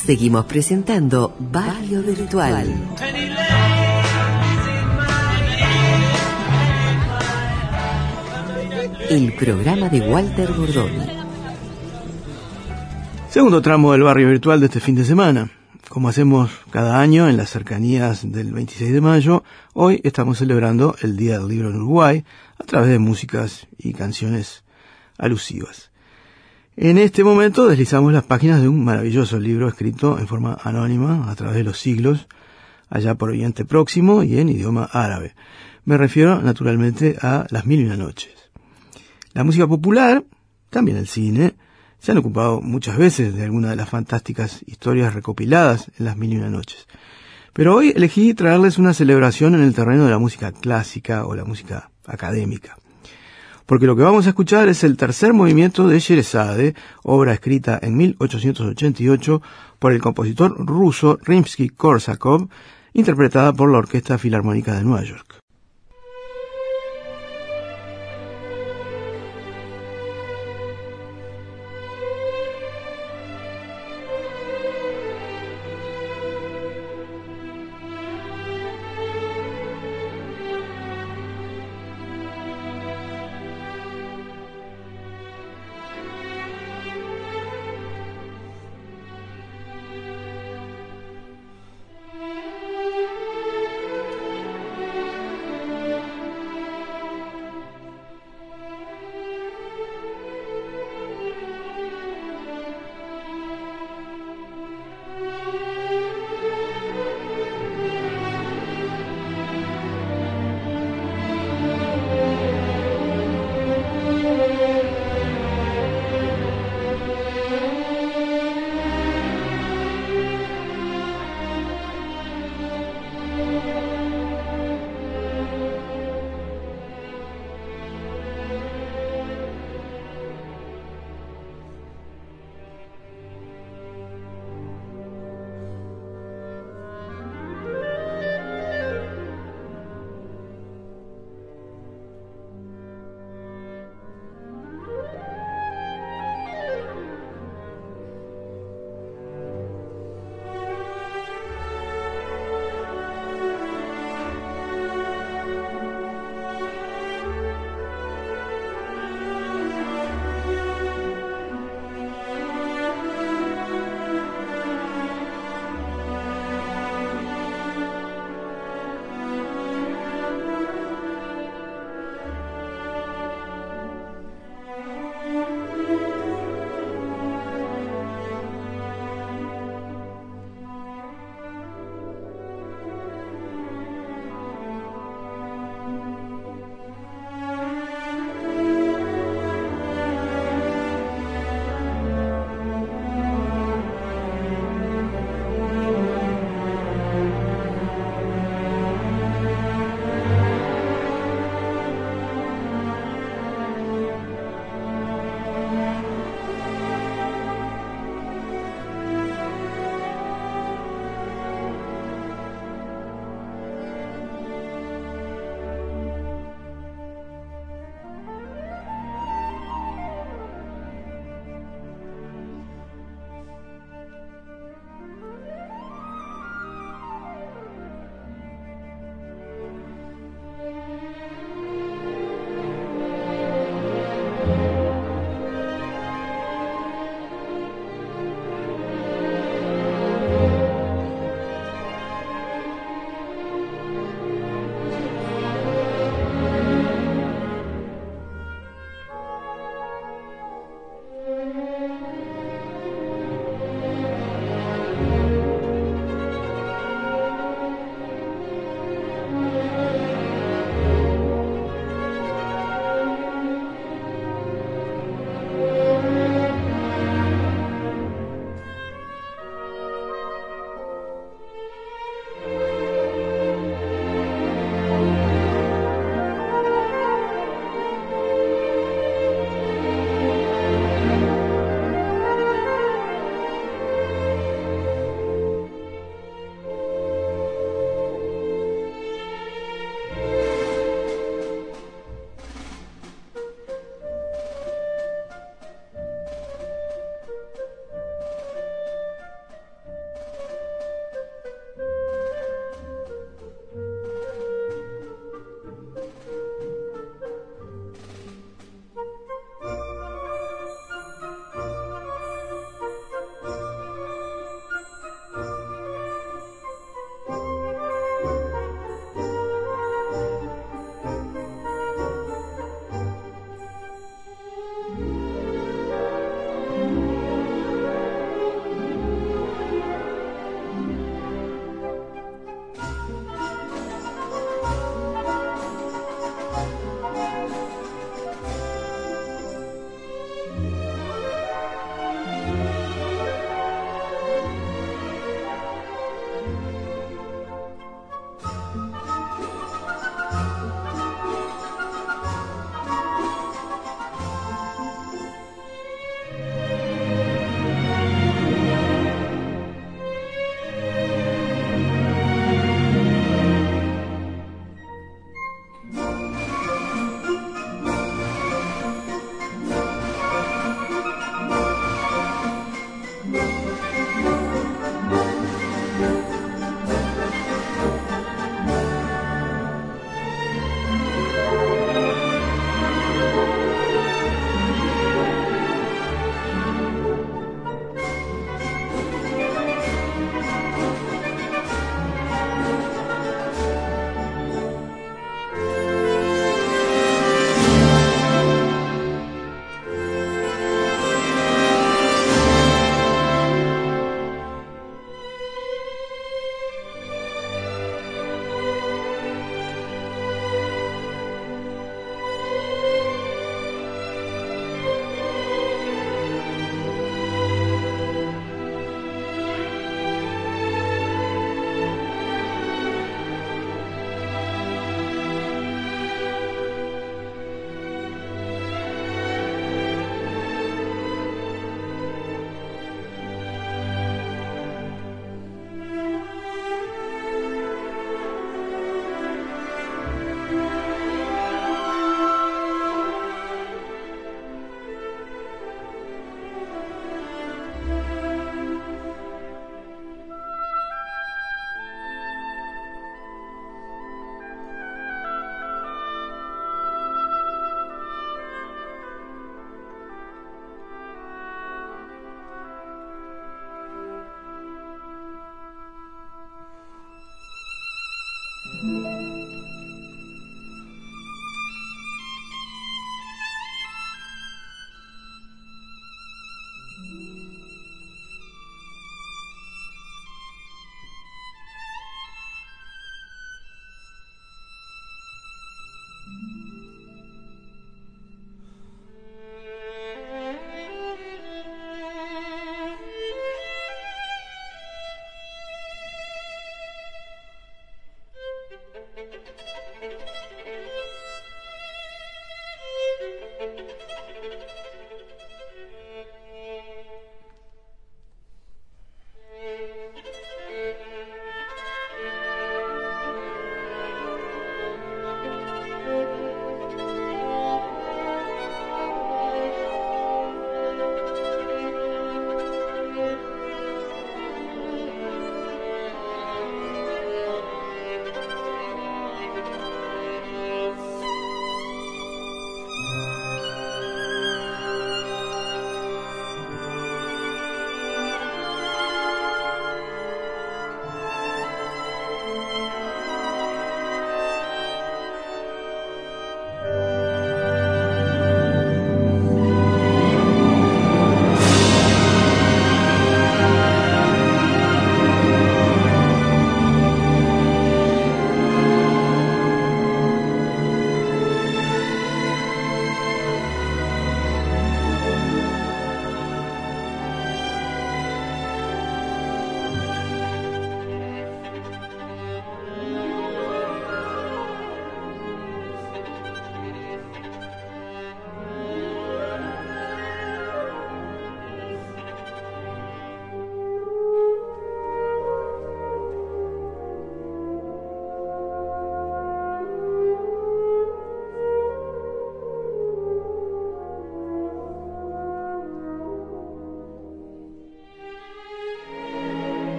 Seguimos presentando Barrio Virtual. El programa de Walter Bordoni. Segundo tramo del Barrio Virtual de este fin de semana. Como hacemos cada año en las cercanías del 26 de mayo, hoy estamos celebrando el Día del Libro en Uruguay a través de músicas y canciones alusivas. En este momento deslizamos las páginas de un maravilloso libro escrito en forma anónima a través de los siglos, allá por Oriente Próximo y en idioma árabe. Me refiero naturalmente a Las Mil y una Noches. La música popular, también el cine, se han ocupado muchas veces de alguna de las fantásticas historias recopiladas en Las Mil y una Noches. Pero hoy elegí traerles una celebración en el terreno de la música clásica o la música académica. Porque lo que vamos a escuchar es el tercer movimiento de Sherezade, obra escrita en 1888 por el compositor ruso Rimsky-Korsakov, interpretada por la Orquesta Filarmónica de Nueva York.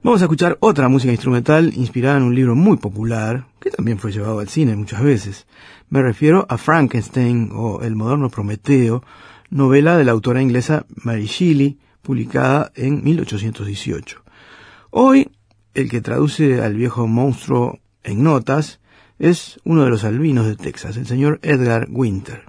Vamos a escuchar otra música instrumental inspirada en un libro muy popular, que también fue llevado al cine muchas veces. Me refiero a Frankenstein o El moderno Prometeo, novela de la autora inglesa Mary Shelley, publicada en 1818. Hoy, el que traduce al viejo monstruo en notas es uno de los albinos de Texas, el señor Edgar Winter.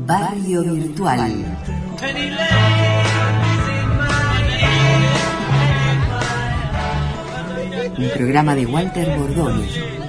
Barrio Virtual. Un programa de Walter Bordoni.